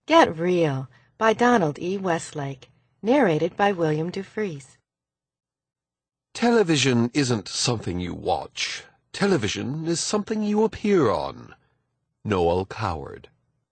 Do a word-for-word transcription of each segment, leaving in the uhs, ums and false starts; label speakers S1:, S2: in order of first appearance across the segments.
S1: Get Real by Donald E. Westlake, narrated by William Dufresne.
S2: Television isn't something you watch. Television is something you appear on. Noel Coward.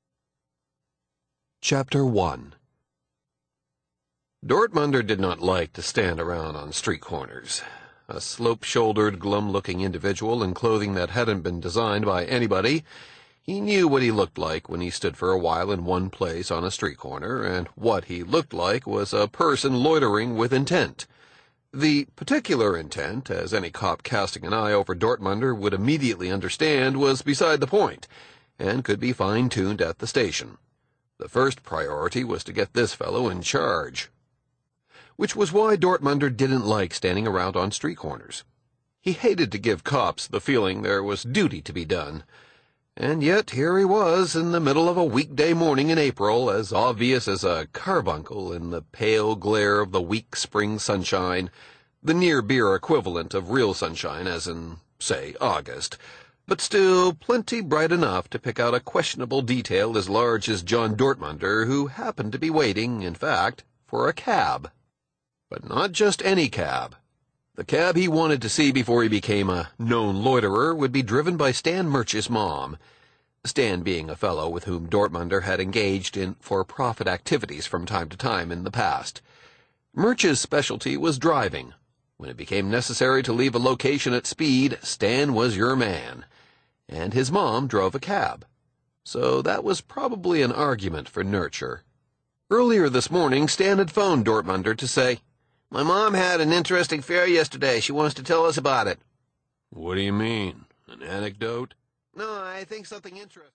S2: Chapter one. Dortmunder did not like to stand around on street corners. A slope-shouldered, glum-looking individual in clothing that hadn't been designed by anybody, he knew what he looked like when he stood for a while in one place on a street corner, and what he looked like was a person loitering with intent. The particular intent, as any cop casting an eye over Dortmunder would immediately understand, was beside the point, and could be fine-tuned at the station. The first priority was to get this fellow in charge. Which was why Dortmunder didn't like standing around on street corners. He hated to give cops the feeling there was duty to be done. And yet here he was in the middle of a weekday morning in April, as obvious as a carbuncle in the pale glare of the weak spring sunshine, the near-beer equivalent of real sunshine, as in, say, August, but still plenty bright enough to pick out a questionable detail as large as John Dortmunder, who happened to be waiting, in fact, for a cab. But not just any cab. The cab he wanted to see before he became a known loiterer would be driven by Stan Murch's mom, Stan being a fellow with whom Dortmunder had engaged in for-profit activities from time to time in the past. Murch's specialty was driving. When it became necessary to leave a location at speed, Stan was your man, and his mom drove a cab. So that was probably an argument for nurture. Earlier this morning, Stan had phoned Dortmunder to say, "My mom had an interesting fare yesterday. She wants to tell us about it." "What do you mean? An anecdote?" "No, I think something interesting."